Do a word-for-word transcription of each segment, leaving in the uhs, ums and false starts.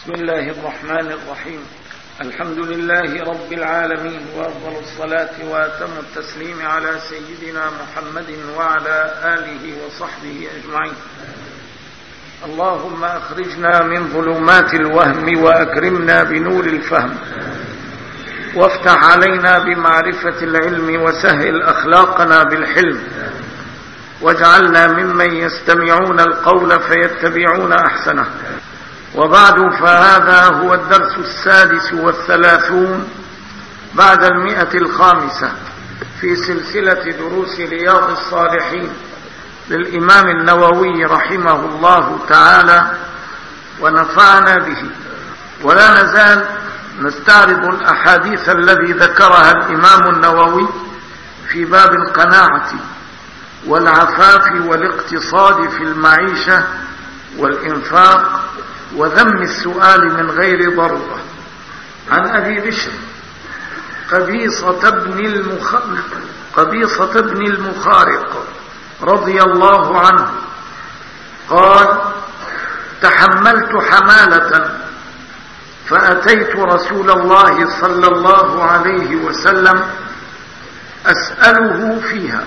بسم الله الرحمن الرحيم. الحمد لله رب العالمين، وأفضل الصلاة وأتم التسليم على سيدنا محمد وعلى آله وصحبه أجمعين. اللهم أخرجنا من ظلمات الوهم وأكرمنا بنور الفهم، وافتح علينا بمعرفة العلم، وسهل أخلاقنا بالحلم، واجعلنا ممن يستمعون القول فيتبعون أحسنه. وبعد، فهذا هو الدرس السادس والثلاثون بعد المئة الخامسة في سلسلة دروس رياض الصالحين للإمام النووي رحمه الله تعالى ونفعنا به. ولا نزال نستعرض الأحاديث الذي ذكرها الإمام النووي في باب القناعة والعفاف والاقتصاد في المعيشة والإنفاق وذم السؤال من غير ضرورة. عن أبي بشر قبيصة بن المخ... قبيصة بن المخارق رضي الله عنه قال: تحملت حمالة فأتيت رسول الله صلى الله عليه وسلم أسأله فيها،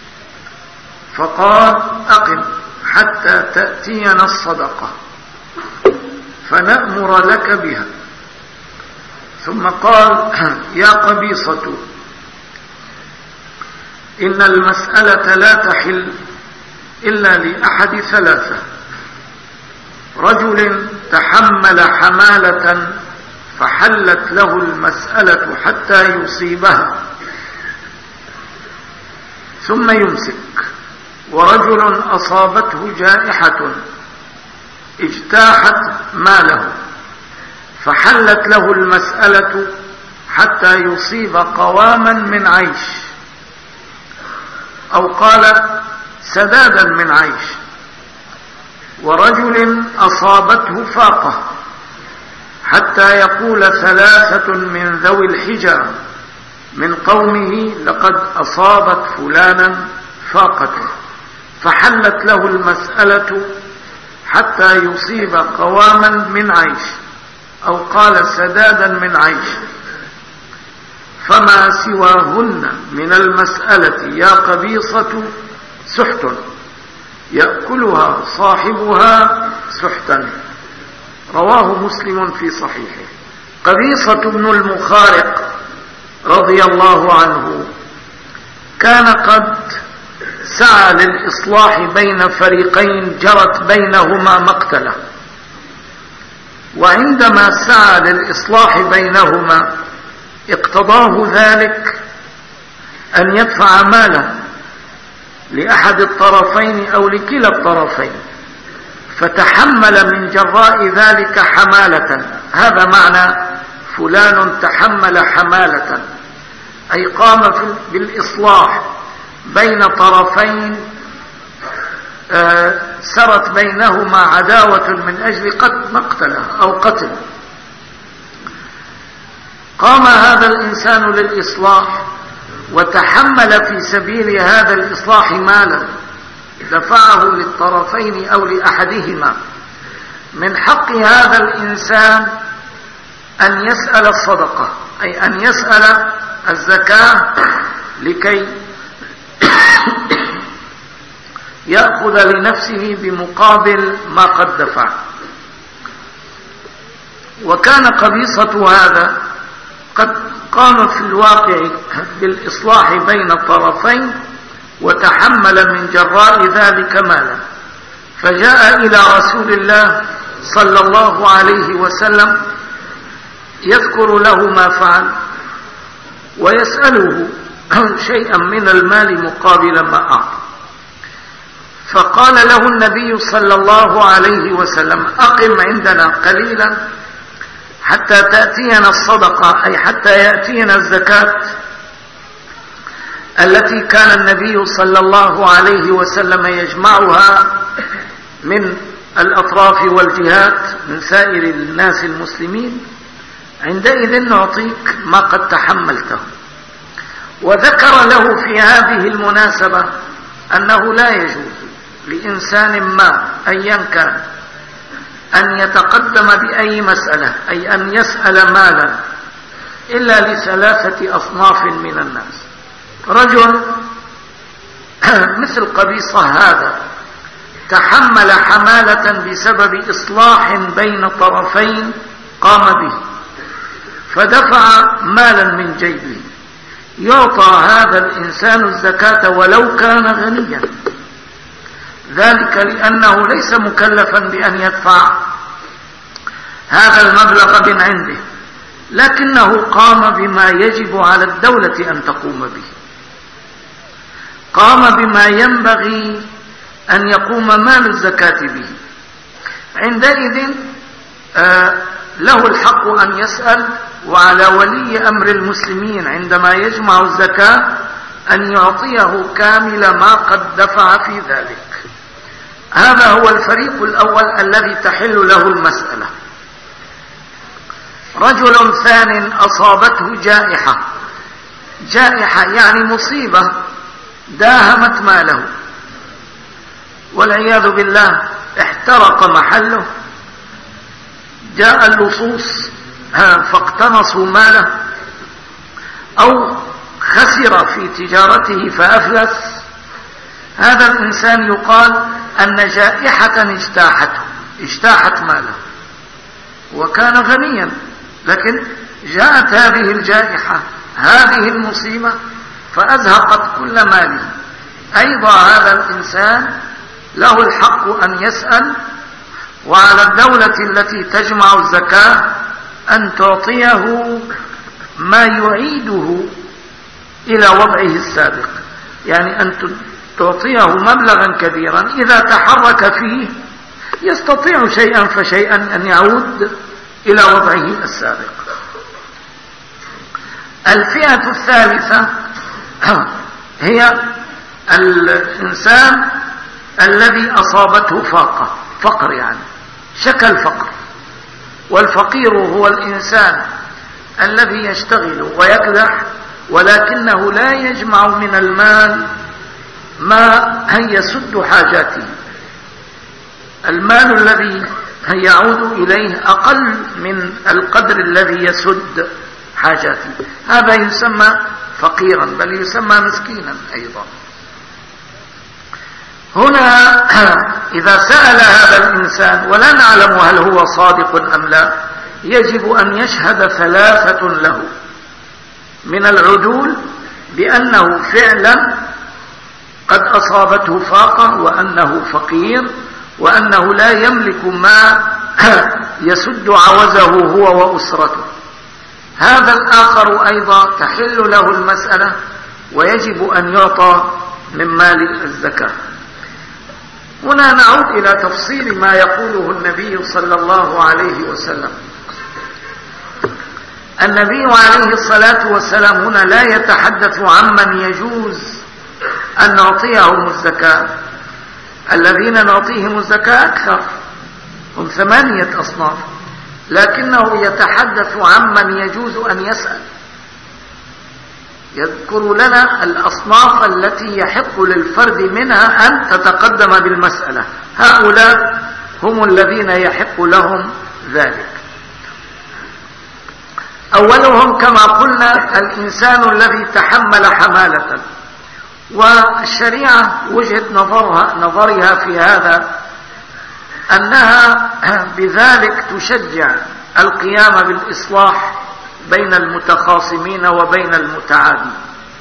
فقال: أقم حتى تأتينا الصدقة فنأمر لك بها. ثم قال: يا قبيصة، إن المسألة لا تحل إلا لأحد ثلاثة: رجل تحمل حمالة فحلت له المسألة حتى يصيبها ثم يمسك، ورجل أصابته جائحة اجتاحت ماله فحلت له المسألة حتى يصيب قواما من عيش، أو قال سدادا من عيش، ورجل أصابته فاقة حتى يقول ثلاثة من ذوي الحجى من قومه: لقد أصابت فلانا فاقته، فحلت له المسألة حتى يصيب قواما من عيش، أو قال سدادا من عيش. فما سواهن من المسألة يا قبيصة سحت يأكلها صاحبها سحتا. رواه مسلم في صحيحه. قبيصة بن المخارق رضي الله عنه كان قد سعى للإصلاح بين فريقين جرت بينهما مقتلة، وعندما سعى للإصلاح بينهما اقتضاه ذلك أن يدفع مالا لأحد الطرفين أو لكلا الطرفين، فتحمل من جراء ذلك حمالة. هذا معنى فلان تحمل حمالة، أي قام بالإصلاح بين طرفين آه سرت بينهما عداوة من أجل قتل مقتله أو قتل. قام هذا الإنسان للإصلاح وتحمل في سبيل هذا الإصلاح مالا دفعه للطرفين أو لأحدهما. من حق هذا الإنسان أن يسأل الصدقة، أي أن يسأل الزكاة لكي يأخذ لنفسه بمقابل ما قد دفع. وكان قبيصة هذا قد قام في الواقع بالإصلاح بين الطرفين وتحمل من جراء ذلك مالا، فجاء إلى رسول الله صلى الله عليه وسلم يذكر له ما فعل ويسأله شيئا من المال مقابل ما أعطى. فقال له النبي صلى الله عليه وسلم: أقم عندنا قليلا حتى تأتينا الصدقة، أي حتى يأتينا الزكاة التي كان النبي صلى الله عليه وسلم يجمعها من الأطراف والجهات من سائر الناس المسلمين، عندئذ نعطيك ما قد تحملته. وذكر له في هذه المناسبة أنه لا يجوز لإنسان ما أيا كان أن يتقدم بأي مسألة، أي أن يسأل مالا، إلا لثلاثة أصناف من الناس. رجل مثل قبيصة هذا تحمل حمالة بسبب إصلاح بين طرفين قام به، فدفع مالا من جيبه، يعطى هذا الإنسان الزكاة ولو كان غنيا، ذلك لأنه ليس مكلفا بأن يدفع هذا المبلغ من عنده، لكنه قام بما يجب على الدولة أن تقوم به، قام بما ينبغي أن يقوم مال الزكاة به. عندئذ آه له الحق أن يسأل، وعلى ولي أمر المسلمين عندما يجمع الزكاة أن يعطيه كامل ما قد دفع في ذلك. هذا هو الفريق الأول الذي تحل له المسألة. رجل ثان أصابته جائحة، جائحة يعني مصيبة داهمت ماله والعياذ بالله، احترق محله، جاء اللصوص فاقتنصوا ماله، أو خسر في تجارته فأفلس. هذا الإنسان يقال أن جائحة اجتاحته، اجتاحت ماله، وكان غنيا، لكن جاءت هذه الجائحة، هذه المصيبة، فأزهقت كل ماله. أيضا هذا الإنسان له الحق أن يسأل، وعلى الدولة التي تجمع الزكاة أن تعطيه ما يعيده إلى وضعه السابق، يعني أن تعطيه مبلغا كبيرا إذا تحرك فيه يستطيع شيئا فشيئا أن يعود إلى وضعه السابق. الفئة الثالثة هي الإنسان الذي أصابته فاقة، فقر، يعني شكى الفقر. والفقير هو الإنسان الذي يشتغل ويكدح ولكنه لا يجمع من المال ما يسد حاجاته، المال الذي يعود إليه أقل من القدر الذي يسد حاجاته، هذا يسمى فقيرا، بل يسمى مسكينا أيضا. هنا إذا سأل هذا الإنسان ولا نعلم هل هو صادق أم لا، يجب أن يشهد ثلاثة له من العدول بأنه فعلا قد أصابته فاقة، وأنه فقير، وأنه لا يملك ما يسد عوزه هو وأسرته. هذا الآخر أيضا تحل له المسألة ويجب أن يعطى من مال الزكاة. هنا نعود إلى تفصيل ما يقوله النبي صلى الله عليه وسلم. النبي عليه الصلاة والسلام هنا لا يتحدث عمن يجوز أن نعطيهم الزكاة. الذين نعطيهم الزكاة أكثر، هم ثمانية أصناف، لكنه يتحدث عمن يجوز أن يسأل، يذكر لنا الأصناف التي يحق للفرد منها أن تتقدم بالمسألة. هؤلاء هم الذين يحق لهم ذلك. أولهم كما قلنا الإنسان الذي تحمل حمالة، والشريعة وجهة نظرها, نظرها في هذا أنها بذلك تشجع القيام بالإصلاح بين المتخاصمين وبين المتعادين.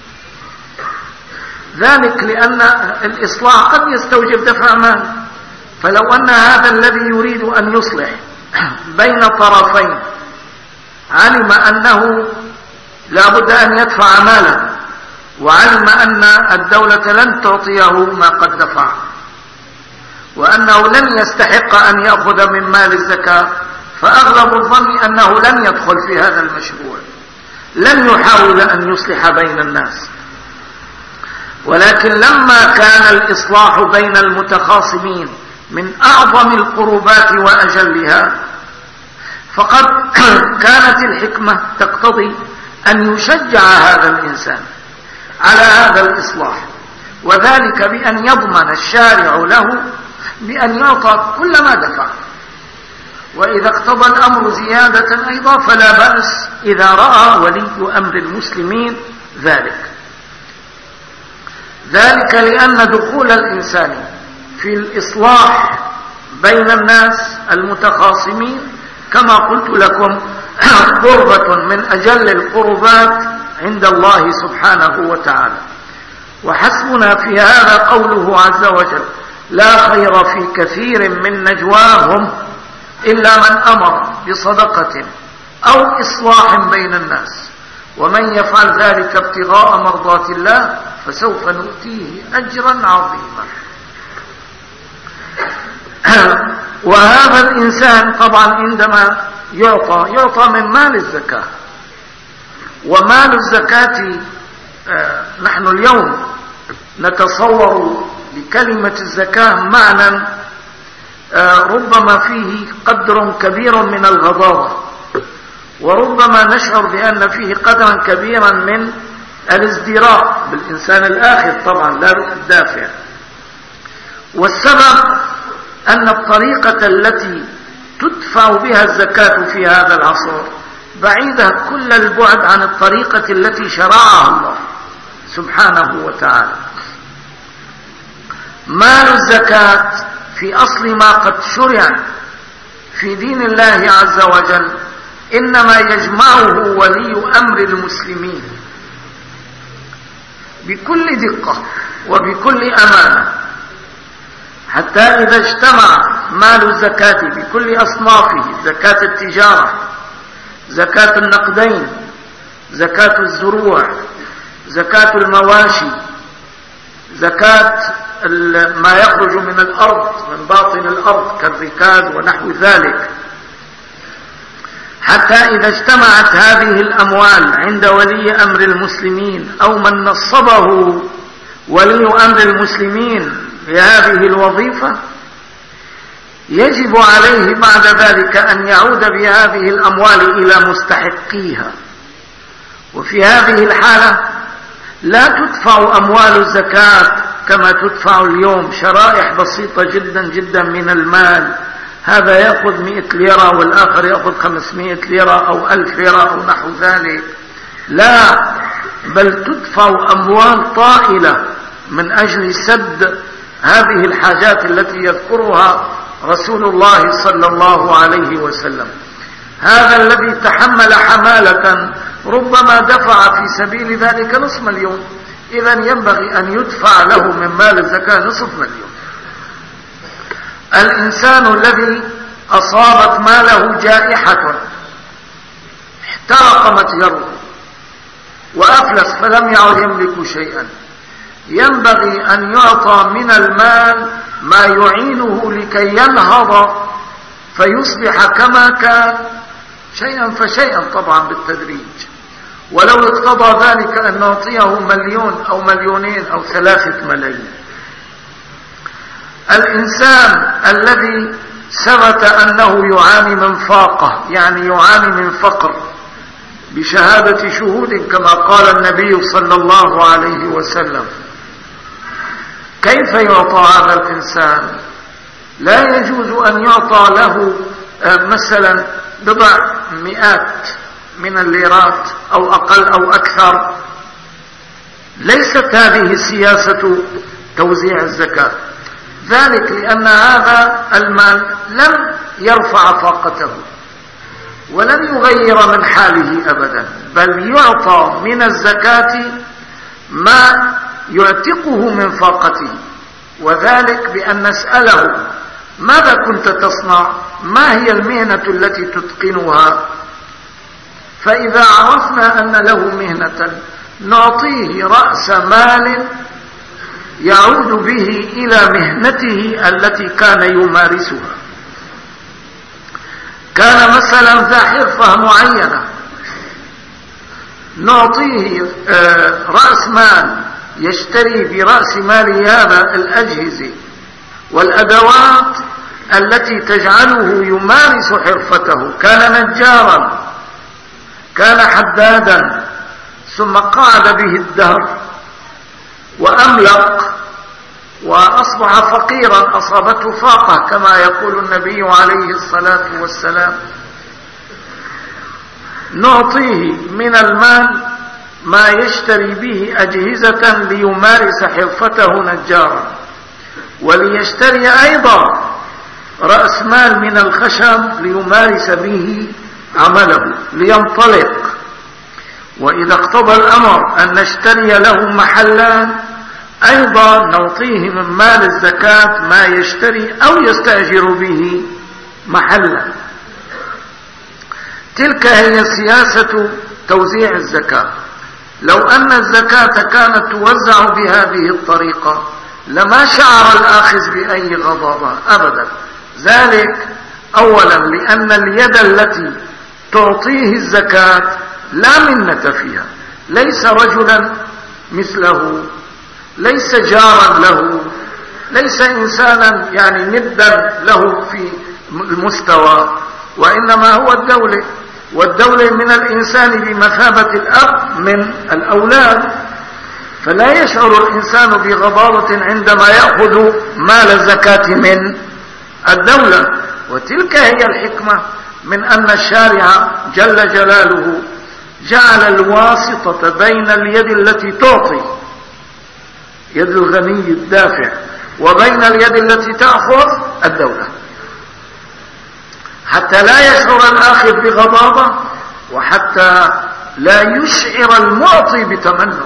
ذلك لأن الإصلاح قد يستوجب دفع مال، فلو أن هذا الذي يريد أن يصلح بين طرفين علم أنه لا بد أن يدفع مالا، وعلم أن الدولة لن تعطيه ما قد دفع، وأنه لن يستحق أن يأخذ من مال الزكاة، فأغلب الظن أنه لن يدخل في هذا المشروع، لن يحاول أن يصلح بين الناس. ولكن لما كان الإصلاح بين المتخاصمين من أعظم القربات وأجلها، فقد كانت الحكمة تقتضي أن يشجع هذا الإنسان على هذا الإصلاح، وذلك بأن يضمن الشارع له بأن يعطى كل ما دفع. وإذا اقتضى الأمر زيادة أيضا فلا بأس إذا رأى ولي أمر المسلمين ذلك. ذلك لأن دخول الإنسان في الإصلاح بين الناس المتخاصمين كما قلت لكم قربة من أجل القربات عند الله سبحانه وتعالى. وحسبنا في هذا قوله عز وجل: لا خير في كثير من نجواهم إلا من أمر بصدقة أو إصلاح بين الناس ومن يفعل ذلك ابتغاء مرضات الله فسوف نؤتيه أجرا عظيما. وهذا الإنسان طبعا عندما يعطى يعطى من مال الزكاة، ومال الزكاة آه نحن اليوم نتصور لكلمة الزكاة معنى آه ربما فيه قدر كبير من الغضاضة، وربما نشعر بأن فيه قدرا كبيرا من الازدراء بالإنسان الآخر طبعا لا الدافع. والسبب أن الطريقة التي تدفع بها الزكاة في هذا العصر بعيدة كل البعد عن الطريقة التي شرعها الله سبحانه وتعالى. مال الزكاة في أصل ما قد شرع في دين الله عز وجل إنما يجمعه ولي أمر المسلمين بكل دقة وبكل أمانة، حتى إذا اجتمع مال الزكاة بكل أصنافه: زكاة التجارة، زكاة النقدين، زكاة الزروع، زكاة المواشي، زكاة ما يخرج من الأرض من باطن الأرض كالركاز ونحو ذلك، حتى إذا اجتمعت هذه الأموال عند ولي أمر المسلمين أو من نصبه ولي أمر المسلمين بهذه الوظيفة يجب عليه بعد ذلك أن يعود بهذه الأموال إلى مستحقيها. وفي هذه الحالة لا تدفع أموال الزكاة كما تدفع اليوم شرائح بسيطة جدا جدا من المال، هذا يأخذ مئة ليرة والآخر يأخذ خمسمائة ليرة أو ألف ليرة أو نحو ذلك، لا، بل تدفع أموال طائلة من أجل سد هذه الحاجات التي يذكرها رسول الله صلى الله عليه وسلم. هذا الذي تحمل حمالة ربما دفع في سبيل ذلك نصف مليون، إذا ينبغي أن يدفع له من مال الزكاة نصف مليون. الإنسان الذي أصابت ماله جائحة احترق متجره وأفلس فلم يعد يملك شيئا، ينبغي أن يعطى من المال ما يعينه لكي ينهض فيصبح كما كان شيئا فشيئا طبعا بالتدريج. ولو اقتضى ذلك أن نعطيه مليون أو مليونين أو ثلاثة ملايين. الإنسان الذي ثبت أنه يعاني من فاقة، يعني يعاني من فقر بشهادة شهود كما قال النبي صلى الله عليه وسلم، كيف يعطى هذا الإنسان؟ لا يجوز أن يعطى له مثلا بضع مئات من الليرات أو أقل أو أكثر. ليست هذه سياسة توزيع الزكاة، ذلك لأن هذا المال لم يرفع طاقته ولن يغير من حاله أبدا، بل يعطى من الزكاة ما يعتقه من فاقته، وذلك بأن نسأله: ماذا كنت تصنع؟ ما هي المهنة التي تتقنها؟ فإذا عرفنا أن له مهنة نعطيه رأس مال يعود به إلى مهنته التي كان يمارسها. كان مثلا ذا حرفة معينة نعطيه رأس مال يشتري برأس مال هذا الأجهزة والأدوات التي تجعله يمارس حرفته. كان نجارا، كان حدادا، ثم قعد به الدهر وأملق وأصبح فقيرا أصابته فاقة كما يقول النبي عليه الصلاة والسلام، نعطيه من المال ما يشتري به أجهزة ليمارس حرفته نجارا، وليشتري أيضا رأس مال من الخشب ليمارس به عمله لينطلق. وإذا اقتضى الأمر أن نشتري له محلا أيضا نعطيه من مال الزكاة ما يشتري أو يستأجر به محلا. تلك هي سياسة توزيع الزكاة. لو أن الزكاة كانت توزع بهذه الطريقة لما شعر الآخذ بأي غضاضة أبدا. ذلك أولا لأن اليد التي تعطيه الزكاة لا منة فيها، ليس رجلا مثله، ليس جارا له، ليس إنسانا يعني ندا له في المستوى، وإنما هو الدولة، والدولة من الإنسان بمثابة الأب من الأولاد، فلا يشعر الإنسان بغضاضة عندما يأخذ مال الزكاة من الدولة. وتلك هي الحكمة من أن الشارع جل جلاله جعل الواسطة بين اليد التي تعطي يد الغني الدافع وبين اليد التي تأخذ الدولة، حتى لا يشعر الآخذ بغضاضة وحتى لا يشعر المعطي بتمنع.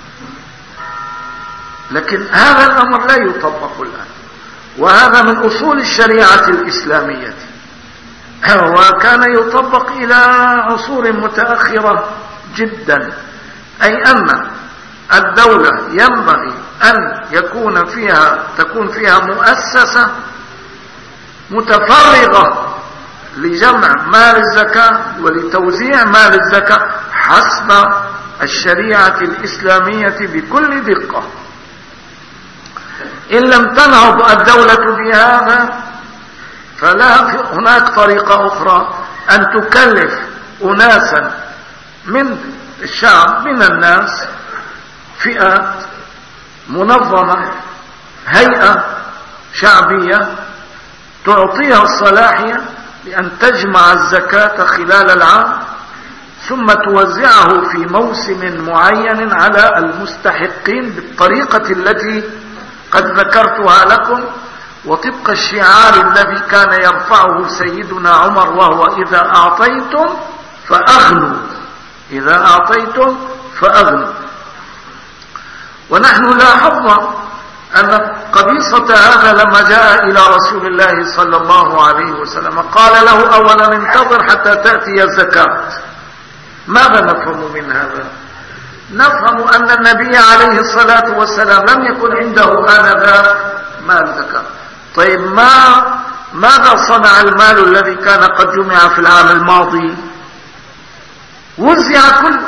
لكن هذا الأمر لا يطبق الآن، وهذا من أصول الشريعة الإسلامية، وكان يطبق إلى عصور متأخرة جدا. أي أن الدولة ينبغي أن يكون فيها تكون فيها مؤسسة متفرغة لجمع مال الزكاة ولتوزيع مال الزكاة حسب الشريعة الإسلامية بكل دقة. إن لم تنهض الدولة بهذا فلا هناك طريقة أخرى أن تكلف أناسا من الشعب من الناس، فئات منظمة، هيئة شعبية تعطيها الصلاحية بأن تجمع الزكاة خلال العام ثم توزعه في موسم معين على المستحقين بالطريقة التي قد ذكرتها لكم، وطبق الشعار الذي كان يرفعه سيدنا عمر وهو إذا أعطيتم فأغنوا، إذا أعطيتم فأغنوا. ونحن لاحظنا أن قبيصة هذا لما جاء إلى رسول الله صلى الله عليه وسلم قال له أولا انتظر حتى تأتي الزكاة. ماذا نفهم من هذا؟ نفهم أن النبي عليه الصلاة والسلام لم يكن عنده آنذاك مال زكاة. طيب ما ماذا صنع المال الذي كان قد جمع في العام الماضي؟ وزع كله.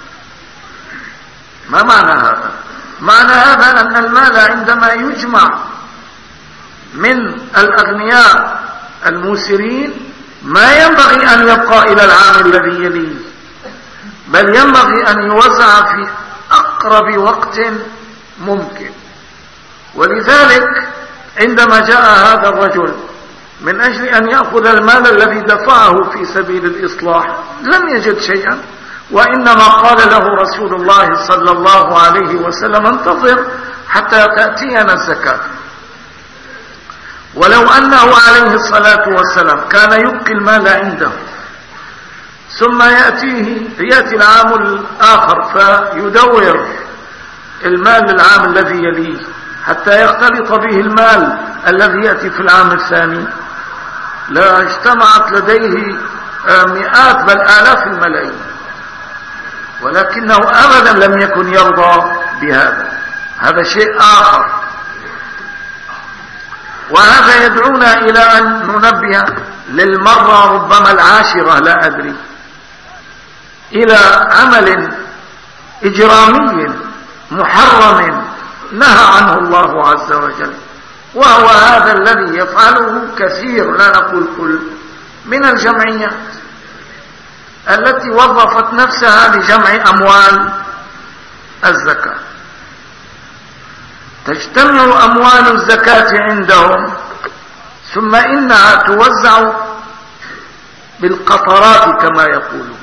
ما معنى هذا؟ معنى هذا أن المال عندما يجمع من الأغنياء الموسرين ما ينبغي أن يبقى إلى العام الذي يليه، بل ينبغي أن يوزع في أقرب وقت ممكن. ولذلك عندما جاء هذا الرجل من أجل أن يأخذ المال الذي دفعه في سبيل الإصلاح لم يجد شيئا، وإنما قال له رسول الله صلى الله عليه وسلم انتظر حتى تأتينا الزكاة. ولو أنه عليه الصلاة والسلام كان يبقي المال عنده ثم يأتيه يأتي العام الآخر فيدور المال للعام الذي يليه حتى يختلط به المال الذي يأتي في العام الثاني، لا اجتمعت لديه مئات بل آلاف الملايين، ولكنه أبدا لم يكن يرضى بهذا. هذا شيء آخر. وهذا يدعونا إلى أن ننبه للمرة ربما العاشرة لا أدري إلى عمل إجرامي محرم نهى عنه الله عز وجل، وهو هذا الذي يفعله كثير لا نقول كل من الجمعيات التي وظفت نفسها لجمع أموال الزكاة. تجتمع أموال الزكاة عندهم، ثم إنها توزع بالقطرات كما يقولون،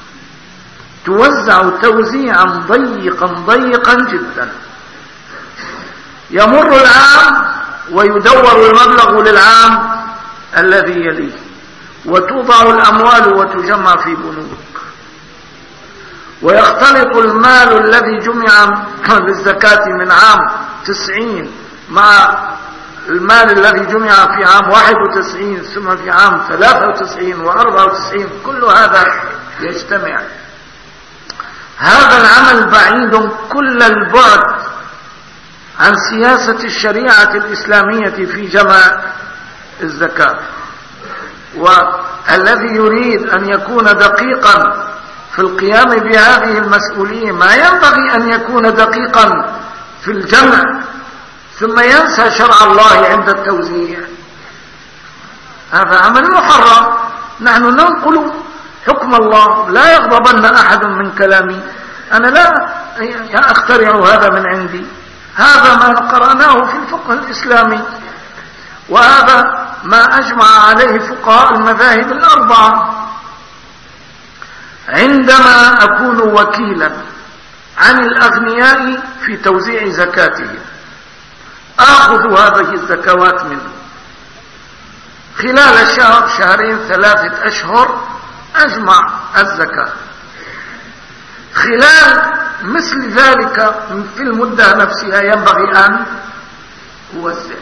توزع توزيعا ضيقا ضيقا جدا. يمر العام ويدور المبلغ للعام الذي يليه، وتوضع الأموال وتجمع في بنوك، ويختلط المال الذي جمع للزكاة من عام تسعين مع المال الذي جمع في عام واحد وتسعين، ثم في عام ثلاثة وتسعين وأربعة وتسعين، كل هذا يجتمع. هذا العمل بعيد كل البعد عن سياسة الشريعة الإسلامية في جمع الزكاة. والذي يريد أن يكون دقيقا في القيام بهذه المسؤولية ما ينبغي أن يكون دقيقا في الجمع ثم ينسى شرع الله عند التوزيع. هذا عمل محرم. نحن ننقل حكم الله، لا يغضبن أحد من كلامي، أنا لا أخترع هذا من عندي، هذا ما قرأناه في الفقه الإسلامي، وهذا ما أجمع عليه فقهاء المذاهب الأربعة. عندما أكون وكيلا عن الأغنياء في توزيع زكاتهم، آخذ هذه الزكوات منه خلال شهر شهرين ثلاثة أشهر، أجمع الزكاة. خلال مثل ذلك في المدة نفسها ينبغي أن أوزع.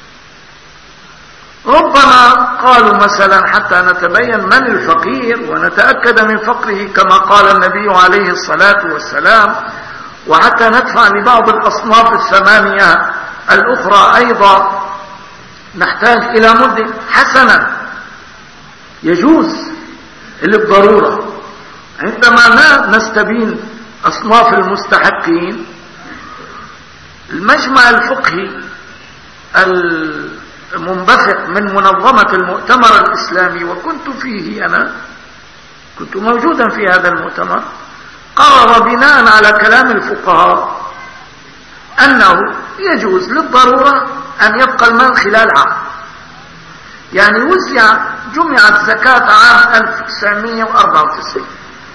ربما قالوا مثلا حتى نتبين من الفقير ونتأكد من فقره كما قال النبي عليه الصلاة والسلام، وحتى ندفع لبعض الأصناف الثمانية الأخرى أيضا نحتاج إلى مدة حسنة يجوز للضرورة. عندما نستبين أصناف المستحقين، المجمع الفقهي المنبثق من منظمة المؤتمر الإسلامي، وكنت فيه أنا، كنت موجودا في هذا المؤتمر، قرر بناء على كلام الفقهاء أنه يجوز للضرورة أن يبقى المال خلال عام. يعني وزع جمعت زكاة عام ألف وتسعمائة وأربعة وتسعين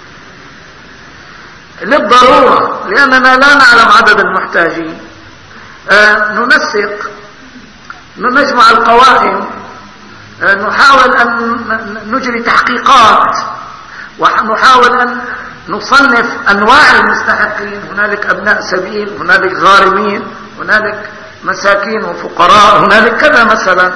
للضرورة، لأننا لا نعلم عدد المحتاجين. آه ننسق، نجمع القوائم، آه نحاول أن نجري تحقيقات، ونحاول أن نصنف أنواع المستحقين. هنالك أبناء سبيل، هنالك غارمين، هنالك مساكين وفقراء، هنالك كذا مثلا.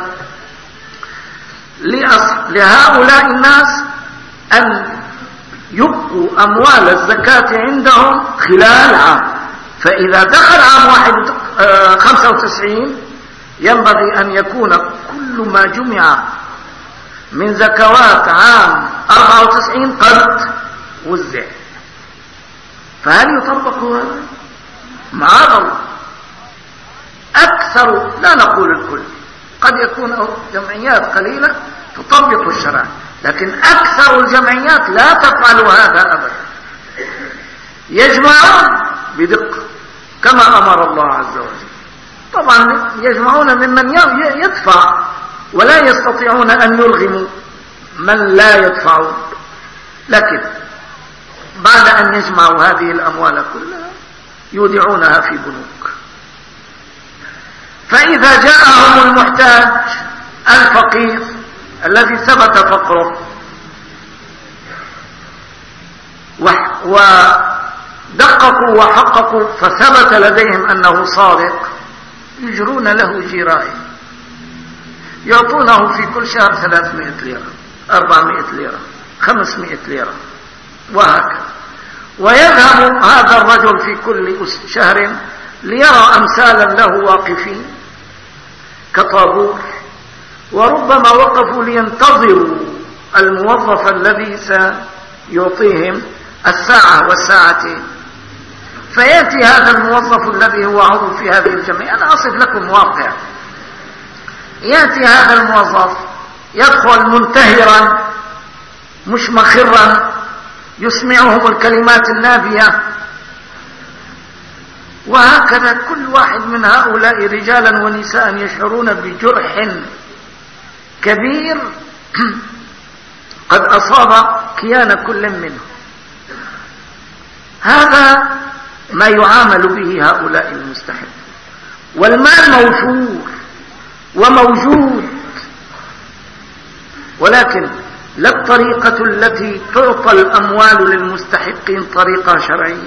لهؤلاء الناس أن يبقوا أموال الزكاة عندهم خلال عام، فإذا دخل عام واحد خمسة وتسعين ينبغي أن يكون كل ما جمع من زكوات عام أربعة وتسعين قد وزع. فهل يطبق هذا؟ معاذ الله، أكثر، لا نقول الكل، قد يكون جمعيات قليلة تطبق الشرع، لكن أكثر الجمعيات لا تفعل هذا أبدا. يجمعون بدقة كما أمر الله عز وجل. طبعا يجمعون ممن يدفع، ولا يستطيعون أن يلغموا من لا يدفعون، لكن بعد أن يجمعوا هذه الأموال كلها يودعونها في بنوك. فإذا جاءهم المحتاج الفقير الذي ثبت فقره ودققوا وحققوا فثبت لديهم أنه صادق، يجرون له جراية، يعطونه في كل شهر ثلاثمائة ليرة، أربعمائة ليرة، خمسمائة ليرة، وهكذا. ويذهب هذا الرجل في كل شهر ليرى أمثالا له واقفين كطابور، وربما وقفوا لينتظروا الموظف الذي سيعطيهم الساعة والساعتين. فيأتي هذا الموظف الذي هو عضو في هذه الجمعية، أنا أصف لكم واقع، يأتي هذا الموظف يدخل منتهرا مشمخرا يسمعهم الكلمات النابية، وهكذا كل واحد من هؤلاء رجالا ونساء يشعرون بجرح كبير قد أصاب كيان كل منهم. هذا ما يعامل به هؤلاء المستحق. والمال موفور وموجود، ولكن لا الطريقة التي تعطى الأموال للمستحقين طريقة شرعية،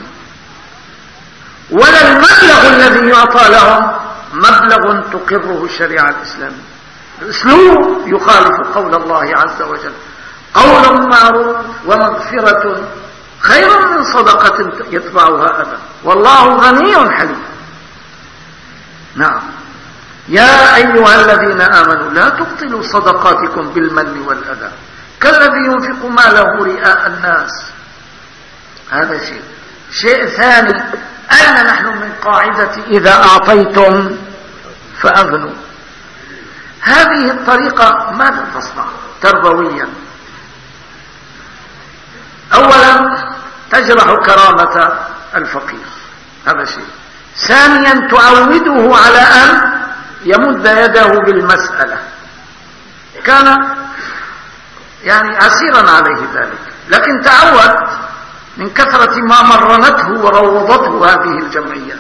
ولا المبلغ الذي يعطى لهم مبلغ تقره الشريعة الإسلامية. الأسلوب يخالف قول الله عز وجل: قول معروف ومغفرة خير من صدقة يتبعها أذى والله غني حليم. نعم. يا أيها الذين آمنوا لا تبطلوا صدقاتكم بالمن والأذى كالذي ينفق ماله رئاء الناس. هذا شيء. شيء ثاني، أين نحن من قاعدة إذا أعطيتم فأغنوا؟ هذه الطريقة ماذا تصنع تربويا؟ أولا تجرح كرامة الفقير، هذا شيء. ثانيا تعوده على أن يمد يده بالمسألة. كان يعني عسيرا عليه ذلك، لكن تعود من كثرة ما مرنته وروضته هذه الجمعيات،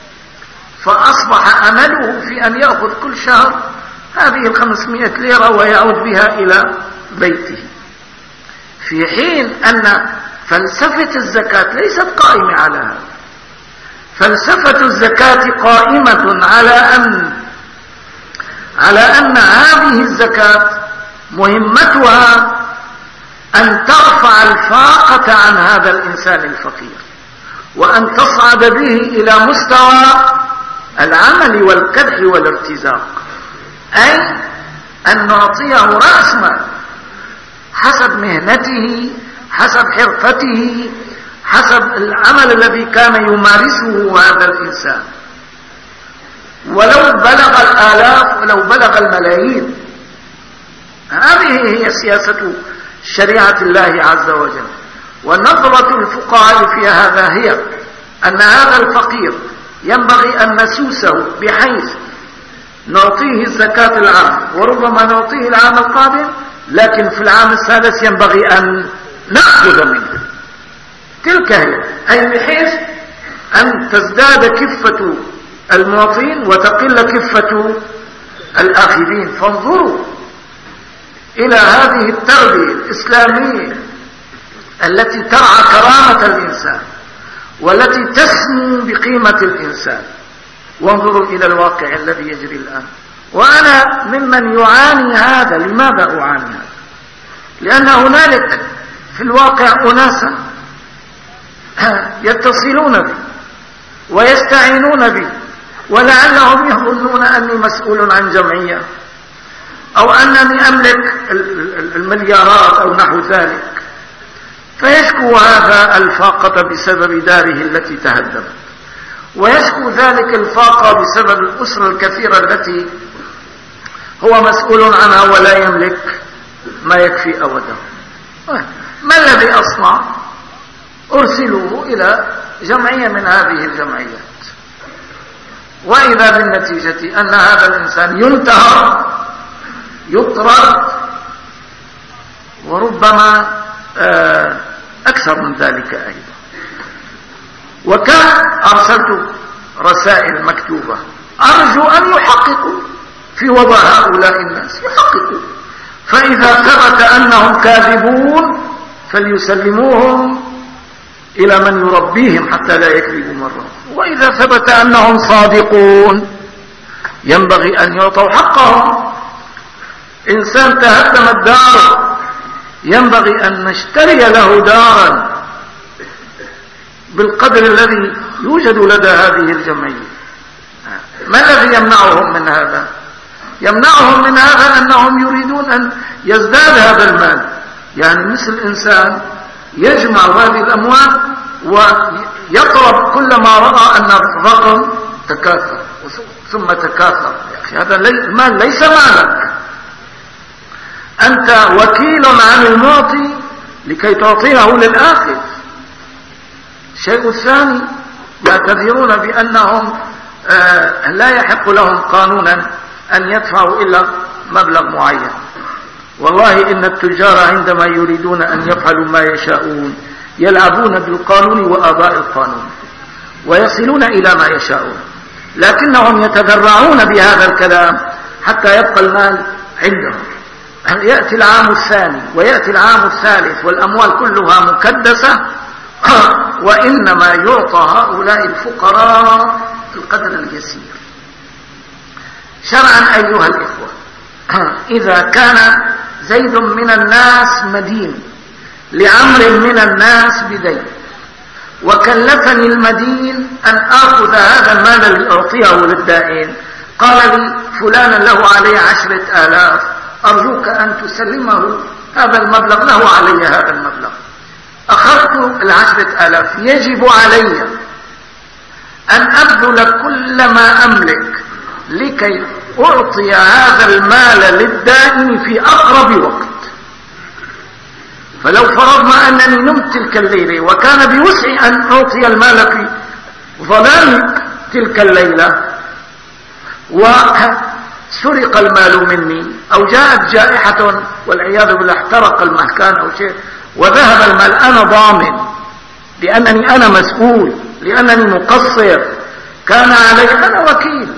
فأصبح أمله في أن يأخذ كل شهر هذه الخمسمائة ليرة ويعود بها إلى بيته، في حين أن فلسفة الزكاة ليست قائمة على هذا. فلسفة الزكاة قائمة على أن على أن هذه الزكاة مهمتها أن ترفع الفاقة عن هذا الإنسان الفقير، وأن تصعد به إلى مستوى العمل والكدح والارتزاق، أي أن نعطيه رأس مال حسب مهنته، حسب حرفته، حسب العمل الذي كان يمارسه هذا الإنسان، ولو بلغ الآلاف ولو بلغ الملايين. هذه هي سياسة شريعة الله عز وجل. ونظرة الفقهاء في هذا هي أن هذا الفقير ينبغي أن نسوسه بحيث نعطيه الزكاة العام، وربما نعطيه العام القادم، لكن في العام السادس ينبغي أن نأخذ منه. تلك هي، أي بحيث أن تزداد كفة المعطين وتقل كفة الآخذين. فانظروا إلى هذه التربية الإسلامية التي ترعى كرامة الإنسان والتي تسمو بقيمة الإنسان. وانظروا إلى الواقع الذي يجري الآن، وأنا ممن يعاني هذا. لماذا أعاني هذا؟ لأن هنالك في الواقع أناسا يتصلون بي ويستعينون بي، ولعلهم يظنون أني مسؤول عن جمعية أو أنني أملك المليارات أو نحو ذلك، فيشكو هذا الفاقة بسبب داره التي تهدمت، ويشكو ذلك الفاقة بسبب الأسرة الكثيرة التي هو مسؤول عنها ولا يملك ما يكفي أوده. ما الذي أصنع؟ أرسلوه إلى جمعية من هذه الجمعيات، وإذا بالنتيجة أن هذا الإنسان ينتهر، يطرد، وربما أكثر من ذلك أيضا. وكم أرسلت رسائل مكتوبة أرجو أن يحققوا في وضع هؤلاء الناس، يحققوا، فإذا ثبت أنهم كاذبون فليسلموهم إلى من يربيهم حتى لا يكذبوا مرة، وإذا ثبت أنهم صادقون ينبغي أن يعطوا حقهم. إنسان تهدمت داره ينبغي أن نشتري له دارا بالقدر الذي يوجد لدى هذه الجمعية. ما الذي يمنعهم من هذا؟ يمنعهم من هذا أنهم يريدون أن يزداد هذا المال. يعني مثل إنسان يجمع هذه الأموال ويطلب كلما رأى أن الرقم تكاثر ثم تكاثر. يا أخي هذا المال ليس مالك، أنت وكيل عن المعطي لكي تعطيه للآخر. الشيء الثاني يعتذرون بأنهم لا يحق لهم قانونا أن يدفعوا إلا مبلغ معين. والله إن التجار عندما يريدون أن يفعلوا ما يشاءون يلعبون بالقانون وآباء القانون ويصلون إلى ما يشاءون، لكنهم يتذرعون بهذا الكلام حتى يبقى المال عندهم. يأتي العام الثاني ويأتي العام الثالث والأموال كلها مكدسة، وإنما يعطى هؤلاء الفقراء القدر اليسير. شرعا أيها الإخوة، إذا كان زيد من الناس مدين لعمر من الناس بدين، وكلفني المدين أن آخذ هذا المال لأعطيه للدائن، قال لي فلانا له علي عشرة آلاف، أرجوك أن تسلمه هذا المبلغ، له علي هذا المبلغ. أخذت العشرة آلاف، يجب علي أن أبذل كل ما أملك لكي أعطي هذا المال للدائن في أقرب وقت. فلو فرضنا أنني نمت تلك الليلة وكان بوسعي أن أعطي المال في ظلام تلك الليلة وسرق المال مني أو جاءت جائحة والعياذ بالله احترق المكان أو شيء وذهب المال، أنا ضامن لأنني أنا مسؤول، لأنني مقصر، كان علي أنا وكيل.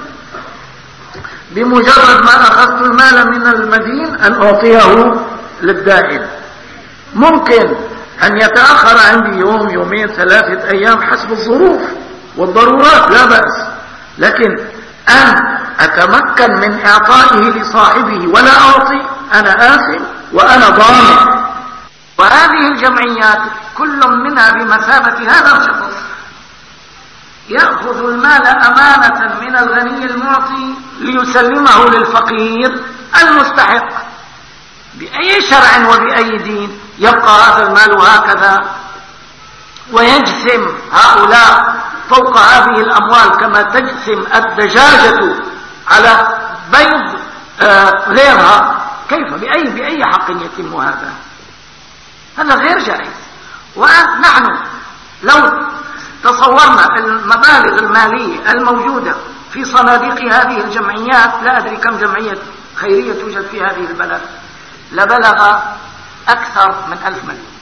بمجرد ما أخذت المال من المدين أن أعطيه للدائن. ممكن أن يتأخر عندي يوم يومين ثلاثة أيام حسب الظروف والضرورات، لا بأس، لكن أن أتمكن من إعطائه لصاحبه ولا أعطي، أنا آثم وأنا ضامن. وهذه الجمعيات كل منها بمثابة هذا الشخص، يأخذ المال أمانة من الغني المعطي ليسلمه للفقير المستحق. بأي شرع وبأي دين يبقى هذا المال هكذا ويجسم هؤلاء فوق هذه الأموال كما تجسم الدجاجة على بيض غيرها؟ كيف بأي بأي حق يتم هذا؟ هذا غير جائز. ونحن لو تصورنا المبالغ المالية الموجودة في صناديق هذه الجمعيات، لا أدري كم جمعية خيرية توجد في هذه البلد، لبلغ أكثر من ألف مليون.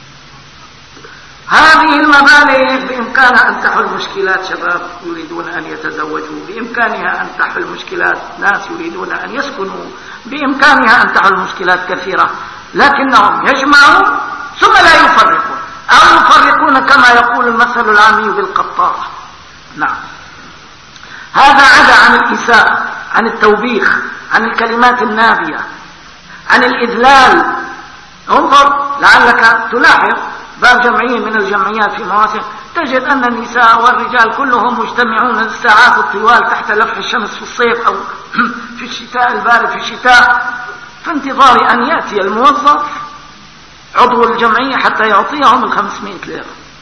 هذه المبالغ بإمكانها أن تحل مشكلات شباب يريدون أن يتزوجوا، بإمكانها أن تحل مشكلات ناس يريدون أن يسكنوا، بإمكانها أن تحل مشكلات كثيرة، لكنهم يجمعون ثم لا يفرقون أو يفرقون كما يقول المثل العامي بالقطارة. نعم، هذا عدا عن الإساءة، عن التوبيخ، عن الكلمات النابية، عن الإذلال. انظر لعلك تلاحظ باب جمعية من الجمعيات في مواسم تجد أن النساء والرجال كلهم مجتمعون الساعات الطوال تحت لفح الشمس في الصيف أو في الشتاء البارد في الشتاء في انتظار أن يأتي الموظف عضو الجمعية حتى يعطيهم الخمسمائة ليرة.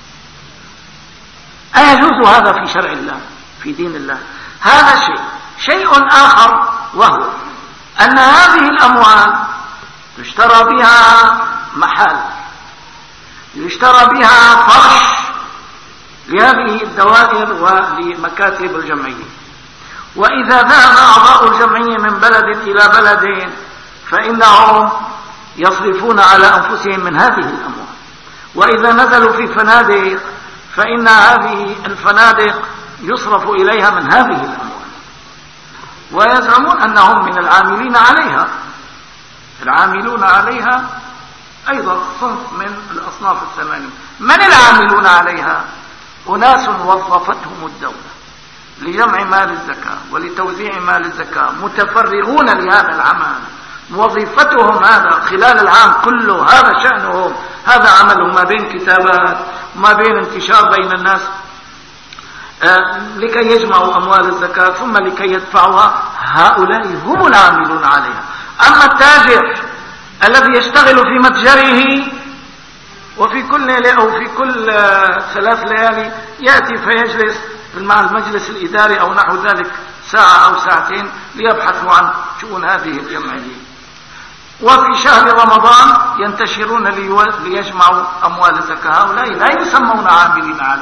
أيجوز هذا في شرع الله في دين الله؟ هذا شيء. شيء آخر وهو أن هذه الأموال يشترى بها محال، يشترى بها فرش لهذه الدوائر ولمكاتب الجمعية. وإذا ذهب أعضاء الجمعية من بلد إلى بلد فإنهم يصرفون على أنفسهم من هذه الأموال. وإذا نزلوا في فنادق فإن هذه الفنادق يصرف إليها من هذه الأموال، ويزعمون أنهم من العاملين عليها. العاملون عليها أيضا صنف من الأصناف الثمانية. من العاملون عليها؟ أناس وظفتهم الدولة لجمع مال الزكاة ولتوزيع مال الزكاة، متفرغون لهذا العمل، وظيفتهم هذا خلال العام كله، هذا شأنهم، هذا عملهم، ما بين كتابات ما بين انتشار بين الناس آه لكي يجمعوا أموال الزكاة ثم لكي يدفعوها. هؤلاء هم العاملون عليها. أما التاجر الذي يشتغل في متجره وفي كل ليلة أو في كل ثلاث ليالي يأتي فيجلس مع المجلس الإداري أو نحو ذلك ساعة أو ساعتين ليبحثوا عن شؤون هذه الجمعية، وفي شهر رمضان ينتشرون ليجمعوا أموال الزكاة. هؤلاء لا يسمون عاملين عليها،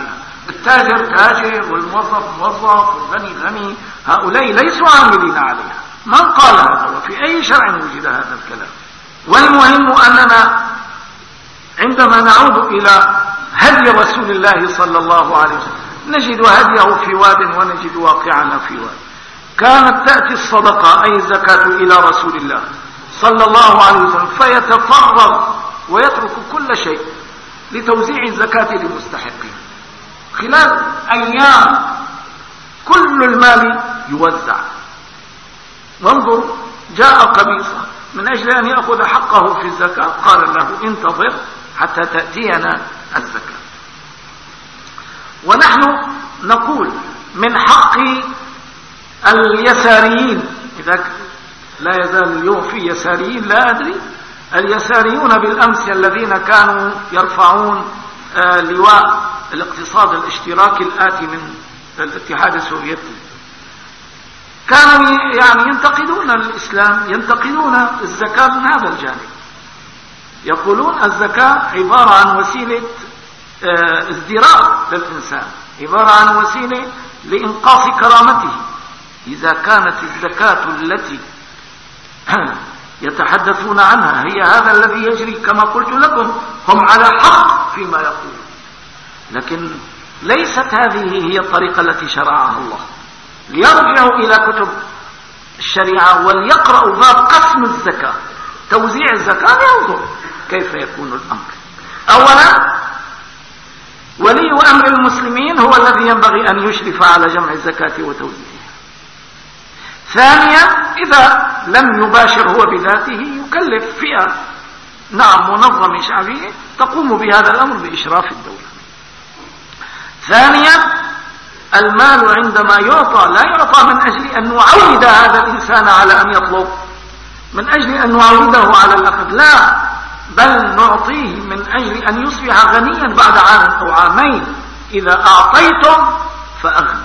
التاجر تاجر والموظف موظف والغني غني، هؤلاء ليسوا عاملين عليها. من قال هذا؟ وفي أي شرع وجد هذا الكلام؟ والمهم أننا عندما نعود إلى هدي رسول الله صلى الله عليه وسلم نجد هديه في واد ونجد واقعنا في واد. كانت تأتي الصدقة أي الزكاة إلى رسول الله صلى الله عليه وسلم فيتفرغ ويترك كل شيء لتوزيع الزكاة للمستحقين. خلال أيام كل المال يوزع. وانظر، جاء قبيصة من أجل أن يأخذ حقه في الزكاة قال له انتظر حتى تأتينا الزكاة. ونحن نقول من حق اليساريين، إذا لا يزال اليوم في يساريين لا أدري، اليساريون بالأمس الذين كانوا يرفعون آه لواء الاقتصاد الاشتراكي الآتي من الاتحاد السوفيتي، كانوا يعني ينتقدون الإسلام، ينتقدون الزكاة من هذا الجانب. يقولون الزكاة عبارة عن وسيلة آه ازدراء للإنسان، عبارة عن وسيلة لإنقاص كرامته. إذا كانت الزكاة التي يتحدثون عنها هي هذا الذي يجري كما قلت لكم، هم على حق فيما يقولون، لكن ليست هذه هي الطريقة التي شرعها الله. ليرجعوا إلى كتب الشريعة وليقرأوا باب قسم الزكاة، توزيع الزكاة، لينظر كيف يكون الأمر. أولا، ولي أمر المسلمين هو الذي ينبغي أن يشرف على جمع الزكاة وتوزيعها. ثانيا، إذا لم يباشر هو بذاته يكلف فئة نعم منظمة شعبية تقوم بهذا الأمر بإشراف الدولة. ثانيا، المال عندما يعطى لا يعطى من أجل أن نعود هذا الإنسان على أن يطلب، من أجل أن نعوده على الأخذ، لا، بل نعطيه من أجل أن يصبح غنيا بعد عام أو عامين. إذا أعطيتم فأغنوا.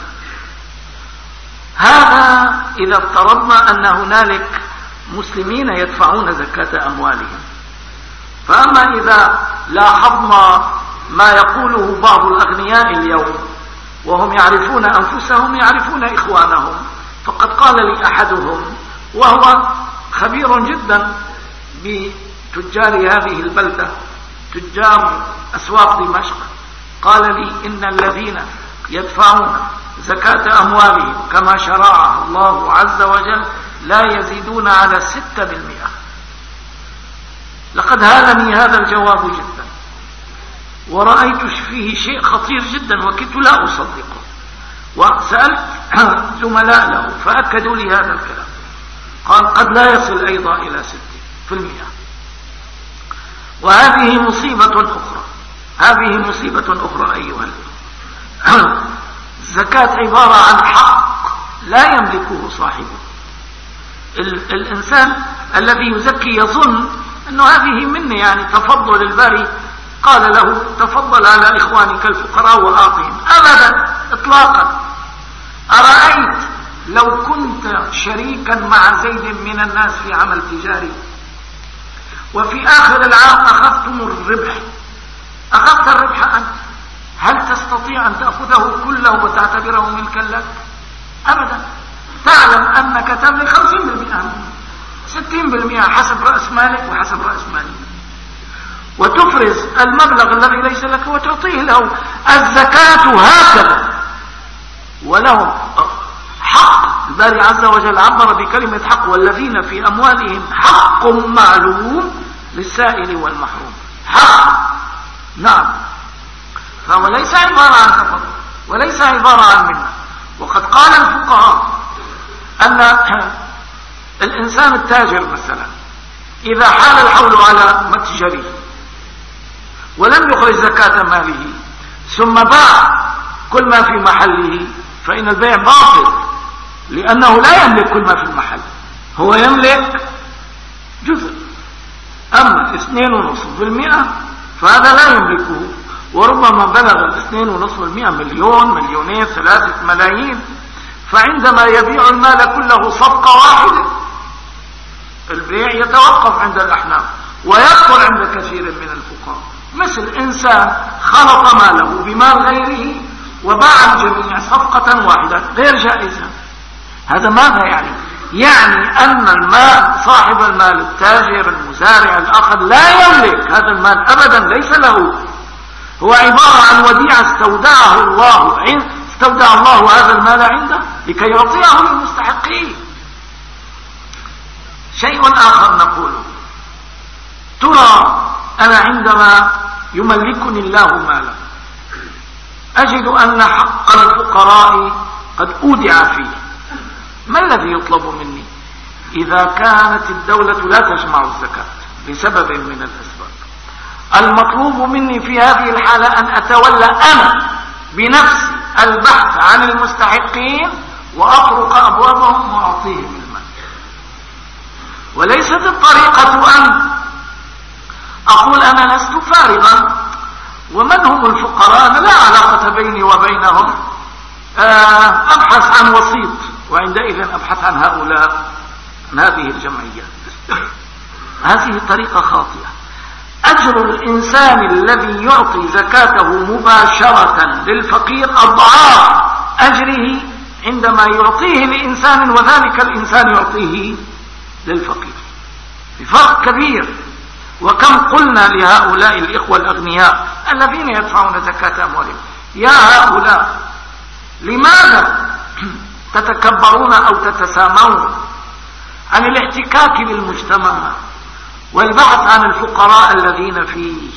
هذا إذا افترضنا أن هنالك مسلمين يدفعون زكاة أموالهم. فأما إذا لاحظنا ما يقوله بعض الأغنياء اليوم وهم يعرفون أنفسهم يعرفون إخوانهم، فقد قال لي أحدهم وهو خبير جدا بتجار هذه البلدة، تجار أسواق دمشق، قال لي إن الذين يدفعون زكاة أموالهم كما شرعها الله عز وجل لا يزيدون على ستة بالمئة. لقد هالني هذا الجواب جدا، ورأيت فيه شيء خطير جدا وكنت لا أصدقه، وسألت زملاء له فأكدوا لي هذا الكلام. قال قد لا يصل أيضا إلى ستة في المئة. وهذه مصيبة أخرى، هذه مصيبة أخرى أيها الأخوة. الزكاة عبارة عن حق لا يملكه صاحبه. الإنسان الذي يزكي يظن أنه هذه مني، يعني تفضل الباري قال له تفضل على إخوانك الفقراء وأعطهم. أبدا إطلاقا. أرأيت لو كنت شريكا مع زيد من الناس في عمل تجاري وفي آخر العام أخذتم الربح، أخذت الربح أنت، هل تستطيع أن تأخذه كله وتعتبره ملكا لك؟ أبدا. تعلم أنك تملك خمسين بالمئة ستين بالمئة حسب رأس مالك وحسب رأس مالك، وتفرز المبلغ الذي ليس لك وتعطيه له. الزكاة هكذا. ولهم حق، الباري عز وجل عبر بكلمة حق، والذين في أموالهم حق معلوم للسائل والمحروم. حق، نعم. فهو ليس عبارة عن تفضل وليس عبارة عن منة. وقد قال الفقهاء أن الإنسان التاجر مثلا إذا حال الحول على متجره ولم يخرج زكاة ماله ثم باع كل ما في محله فإن البيع باطل، لأنه لا يملك كل ما في المحل، هو يملك جزء. أما اثنين ونصف بالمئة فهذا لا يملكه، وربما بلغ الاثنين ونصف بالمئة مليون مليونين ثلاثة ملايين. فعندما يبيع المال كله صفقة واحدة البيع يتوقف عند الأحناف ويدخل عند كثير من الفقهاء. مثل إنسان خلط ماله بمال غيره وباع الجميع صفقة واحدة غير جائزة. هذا ماذا يعني؟ يعني أن المال صاحب المال التاجر المزارع الآخر لا يملك هذا المال أبدا، ليس له، هو عبارة عن وديعة استودعه الله استودع الله هذا المال عنده لكي يعطيه للمستحقين. شيء آخر نقوله، ترى أنا عندما يملكني الله مالا أجد أن حق الفقراء قد أودع فيه، ما الذي يطلب مني؟ إذا كانت الدولة لا تجمع الزكاة لسبب من الأسباب، المطلوب مني في هذه الحالة أن أتولى أنا بنفسي البحث عن المستحقين وأطرق أبوابهم وأعطيهم المال. وليست الطريقة أن أقول أنا لست فارغا ومن هم الفقراء أنا لا علاقة بيني وبينهم، أبحث عن وسيط وعندئذ أبحث عن هؤلاء عن هذه الجمعيات. هذه طريقة خاطئة. أجر الإنسان الذي يعطي زكاته مباشرة للفقير أضعاف أجره عندما يعطيه لإنسان وذلك الإنسان يعطيه للفقير، بفرق كبير. وكم قلنا لهؤلاء الإخوة الأغنياء الذين يدفعون زكاة أموالهم، يا هؤلاء لماذا تتكبرون أو تتسامون عن الاحتكاك بالمجتمع والبحث عن الفقراء الذين فيه،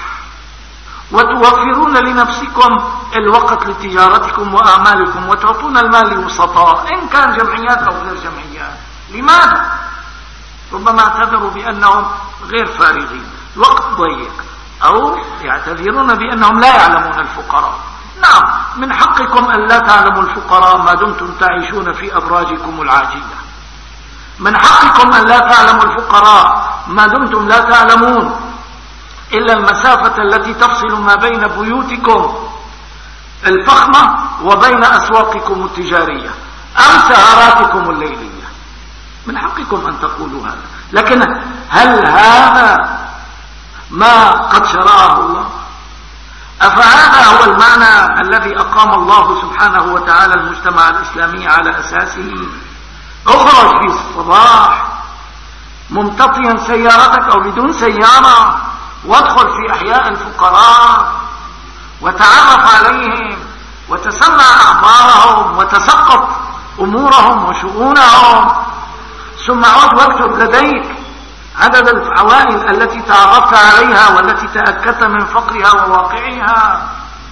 وتوفرون لنفسكم الوقت لتجارتكم وأعمالكم وتعطون المال للوسطاء إن كان جمعيات أو غير جمعيات؟ لماذا؟ ربما اعتذروا بأنهم غير فارغين، الوقت ضيق، أو يعتذرون بأنهم لا يعلمون الفقراء. نعم، من حقكم أن لا تعلموا الفقراء ما دمتم تعيشون في أبراجكم العاجية، من حقكم أن لا تعلموا الفقراء ما دمتم لا تعلمون إلا المسافة التي تفصل ما بين بيوتكم الفخمة وبين أسواقكم التجارية أو سهراتكم الليلية. من حقكم أن تقولوا هذا، لكن هل هذا ما قد شرعه الله؟ أفهذا هو المعنى الذي أقام الله سبحانه وتعالى المجتمع الإسلامي على أساسه؟ اخرج في الصباح ممتطيا سيارتك أو بدون سيارة وادخل في أحياء الفقراء وتعرف عليهم وتسمع أخبارهم وتسقط أمورهم وشؤونهم، ثم عد واكتب لديك عدد العوائل التي تعرفت عليها والتي تأكدت من فقرها وواقعها.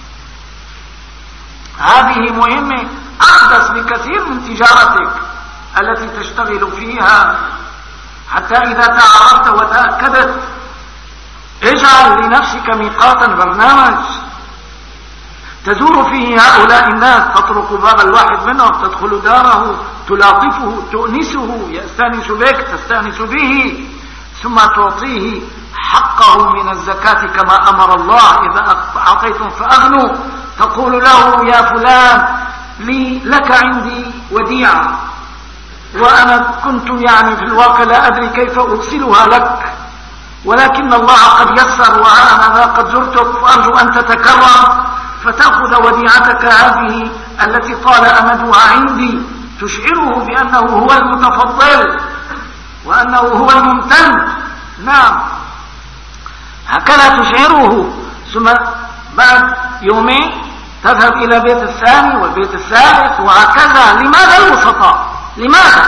هذه مهمة أحدث بكثير من تجارتك التي تشتغل فيها، حتى إذا تعرفت وتأكدت اجعل لنفسك ميقاتا، برنامج تزور فيه هؤلاء الناس، تطرق باب الواحد منهم، تدخل داره، تلاطفه، تؤنسه، يستانس بك، تستانس به، ثم تعطيه حقه من الزكاة كما أمر الله: إذا أعطيتم فأغنوا. تقول له: يا فلان، لي لك عندي وديعة وأنا كنت يعني في الواقع لا أدري كيف أرسلها لك، ولكن الله قد يسر وأنا قد زرتك، فأرجو أن تتكرم فتأخذ وديعتك هذه التي طال أمدها عندي، تشعره بأنه هو المتفضل وأنه هو الممتن. نعم، هكذا تشعره. ثم بعد يومين تذهب إلى بيت الثاني والبيت الثالث وهكذا. لماذا الوسطاء؟ لماذا؟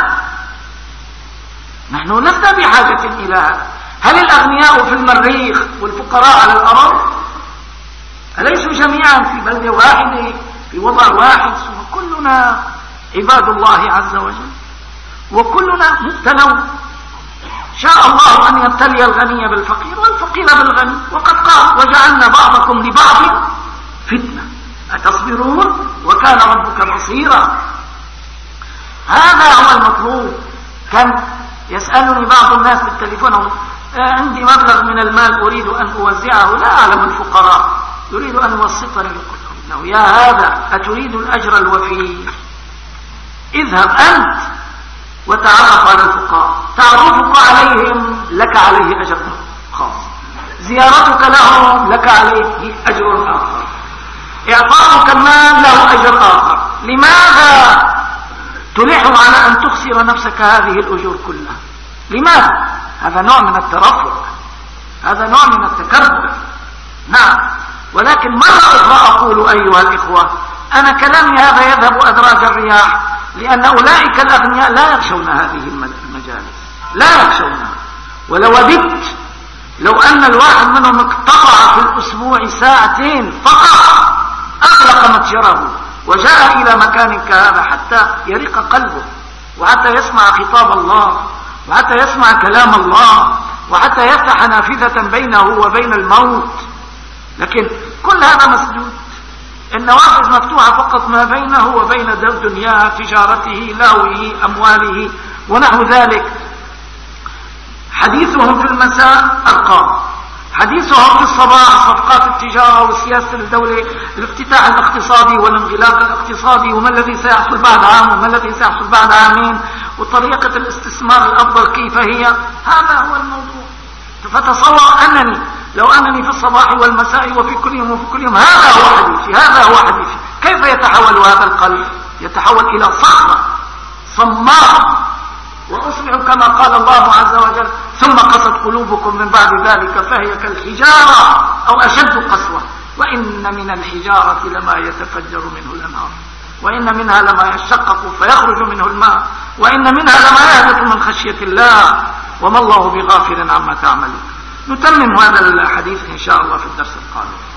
نحن لسنا بحاجة إلى هذا. هل الأغنياء في المريخ والفقراء على الأرض؟ أليسوا جميعا في بلدة واحدة في وضع واحد؟ ثم كلنا عباد الله عز وجل وكلنا مبتلون. شاء الله أن يبتلي الغني بالفقير والفقير بالغني، وقد قال: وجعلنا بعضكم لبعض فتنة أتصبرون وكان ربك بصيرا. هذا هو المطلوب. كان يسألني بعض الناس بالتليفون: عندي مبلغ من المال أريد أن أوزعه، لا أعلم الفقراء، يريد أن يوسطني. قلت له: يا هذا، أتريد الأجر الوفي؟ اذهب أنت وتعرف على الفقراء، تعرفك عليهم لك عليه أجر خاص، زيارتك لهم لك عليه أجر آخر. إعطاؤك المال له أجر آخر. لماذا تلح على أن تخسر نفسك هذه الأجور كلها؟ لماذا؟ هذا نوع من الترفع، هذا نوع من التكبر. نعم، ولكن مرة أخرى أقول أيها الإخوة، أنا كلامي هذا يذهب أدراج الرياح، لأن أولئك الأغنياء لا يخشون هذه المجالس، لا يخشونها. ولو وددت لو أن الواحد منهم اقتطع في الأسبوع ساعتين فقط، أغلق متجره وجاء إلى مكان كهذا حتى يرق قلبه، وحتى يسمع خطاب الله، وحتى يسمع كلام الله، وحتى يفتح نافذة بينه وبين الموت. لكن كل هذا مسدود، النوافذ مفتوحة فقط ما بينه وبين دنياه، تجارته، لهوه، أمواله ونحو ذلك. حديثهم في المساء أرقام، حديثهم في الصباح صفقات التجارة وسياسة الدولة، الافتتاح الاقتصادي والانغلاق الاقتصادي، وما الذي سيحصل بعد عام وما الذي سيحصل بعد عامين، وطريقة الاستثمار الأفضل كيف هي. هذا هو الموضوع. فتصور أنني لو أنني في الصباح والمساء وفي كل يوم وفي كل يوم هذا هو حديثي، هذا هو حديثي، كيف يتحول هذا القلب؟ يتحول إلى صخرة صماء، وأصبح كما قال الله عز وجل: ثم قست قلوبكم من بعد ذلك فهي كالحجارة أو أشد قسوة، وإن من الحجارة لما يتفجر منه الأنهار، وإن منها لما يشقق فيخرج منه الماء، وإن منها لما يهبط من خشية الله، وما الله بغافل عما تعملون. نتمم هذا الحديث إن شاء الله في الدرس القادم.